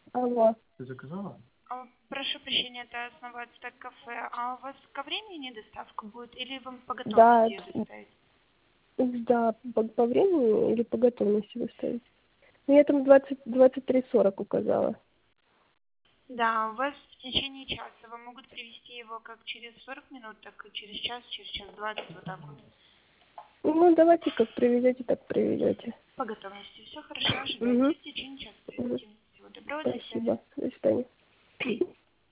Алло. Ты заказала? Прошу прощения, это снова отстать кафе. А у вас ко времени доставка будет или вам по Да, готовности ее доставить? да, по времени или по готовности доставить? Ну, я там 23:40 указала. Да, у вас в течение часа. Вам могут привезти его как через 40 минут, так и через час 20, вот так вот. Ну, давайте как привезете, так привезете. По готовности. Все хорошо, ожидайте. Угу. В течение часа Угу. привезти. Всего доброго, до свидания. Спасибо. До свидания.